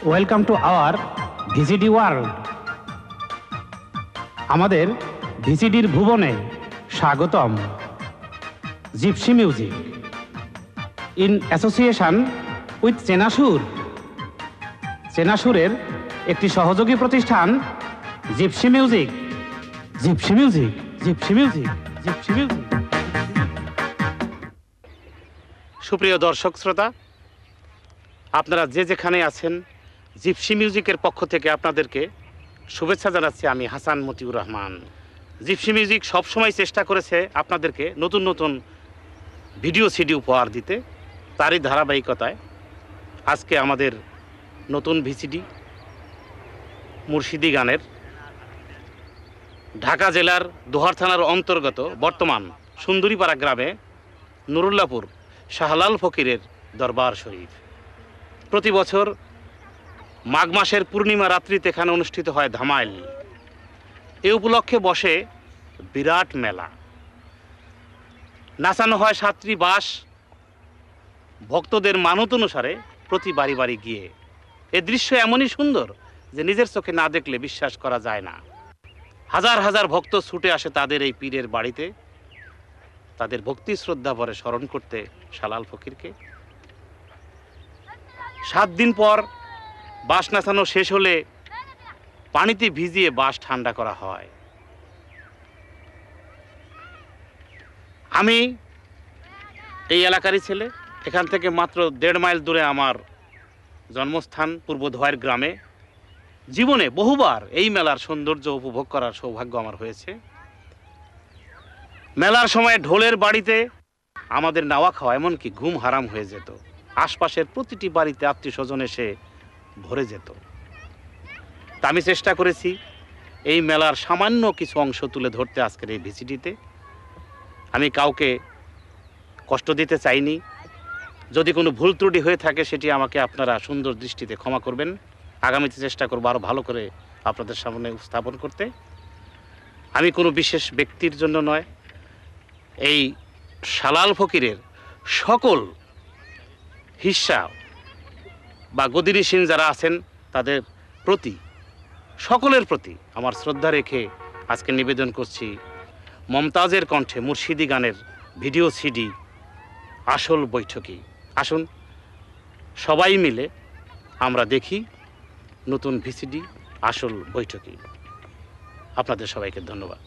Welcome to our VCD world. আমাদের ভিসিডির ভুবনে স্বাগতম। Gypsy Music in association with Chenasur. চেনাসুরের একটি সহযোগী প্রতিষ্ঠান Gypsy Music. Gypsy Music, Gypsy Music, Gypsy Music. সুপ্রিয় দর্শক শ্রোতা, আপনারা যে যেখানে আছেন, জিপসি মিউজিকের পক্ষ থেকে আপনাদেরকে শুভেচ্ছা জানাচ্ছি। আমি হাসান মতিউর রহমান। জিপসি মিউজিক সবসময় চেষ্টা করেছে আপনাদেরকে নতুন নতুন ভিডিও সিডি উপহার দিতে। তারই ধারাবাহিকতায় আজকে আমাদের নতুন ভিসিডি মুর্শিদি গানের ঢাকা জেলার দোহার থানার অন্তর্গত বর্তমান সুন্দরীপাড়া গ্রামে নুরুল্লাপুর শাহলাল ফকিরের দরবার শরীফ। প্রতি বছর মাঘ মাসের পূর্ণিমা রাত্রিতে এখানে অনুষ্ঠিত হয় ধামাইল। এ উপলক্ষে বসে বিরাট মেলা, নাচানো হয় সাতটি বাস ভক্তদের মানত অনুসারে প্রতি বাড়ি বাড়ি গিয়ে। এ দৃশ্য এমনই সুন্দর যে নিজের চোখে না দেখলে বিশ্বাস করা যায় না। হাজার হাজার ভক্ত ছুটে আসে তাদের এই পীরের বাড়িতে, তাদের ভক্তি শ্রদ্ধা ভরে স্মরণ করতে শাহলাল ফকিরকে। 7 দিন পর বাঁশ নাচানো শেষ হলে পানিতে ভিজিয়ে বাঁশ ঠান্ডা করা হয়। আমি এই এলাকারই ছেলে। এখান থেকে মাত্র 1.5 মাইল দূরে আমার জন্মস্থান পূর্ব ধোয়ার গ্রামে। জীবনে বহুবার এই মেলার সৌন্দর্য উপভোগ করার সৌভাগ্য আমার হয়েছে। মেলার সময় ঢোলের বাড়িতে আমাদের নাওয়া খাওয়া, এমনকি ঘুম হারাম হয়ে যেত। আশপাশের প্রতিটি বাড়িতে আত্মীয় স্বজন এসে ভরে যেত। তা আমি চেষ্টা করেছি এই মেলার সামান্য কিছু অংশ তুলে ধরতে আজকের এই ভিসিডিতে। আমি কাউকে কষ্ট দিতে চাইনি। যদি কোনো ভুল ত্রুটি হয়ে থাকে সেটি আমাকে আপনারা সুন্দর দৃষ্টিতে ক্ষমা করবেন। আগামীতে চেষ্টা করবো আরও ভালো করে আপনাদের সামনে উপস্থাপন করতে। আমি কোনো বিশেষ ব্যক্তির জন্য নয়, এই শাহলাল ফকিরের সকল হিস্সা বা গদিরিসীন যারা আছেন তাদের প্রতি, সকলের প্রতি আমার শ্রদ্ধা রেখে আজকে নিবেদন করছি মমতাজের কণ্ঠে মুর্শিদি গানের ভিডিও সিডি আসল বৈঠকি। আসুন সবাই মিলে আমরা দেখি নতুন ভিসিডি আসল বৈঠকি। আপনাদের সবাইকে ধন্যবাদ।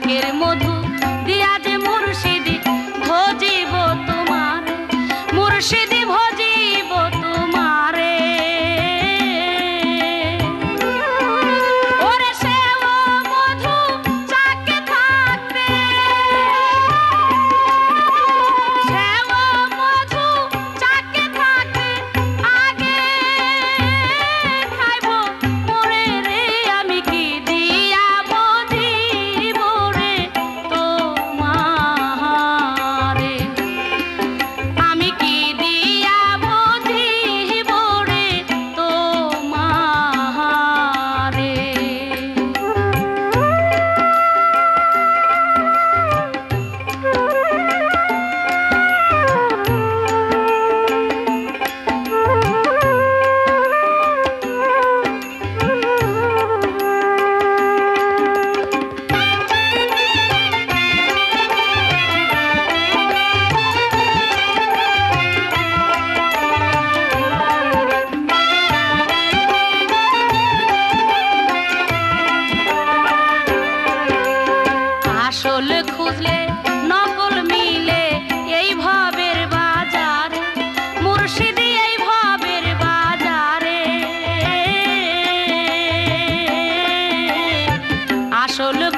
ডাকের মধু দিয়া যে মুর্শিদি ভজিব তোমার, মুর্শিদি ভজিব তোমারে। ওরে সেও মধু চাকে থাকতে, সেও মধু চাকে থাকতে আগে খাইব মোরে রে, আমি কি দিয়া বধিব রে তোমারে, আমি কি দিয়া বধিব রে তোমারে। আসল খুঁজলে নকল মিলে এই ভাবের বাজারে, মুর্শিদি এই ভাবের বাজারে। আসল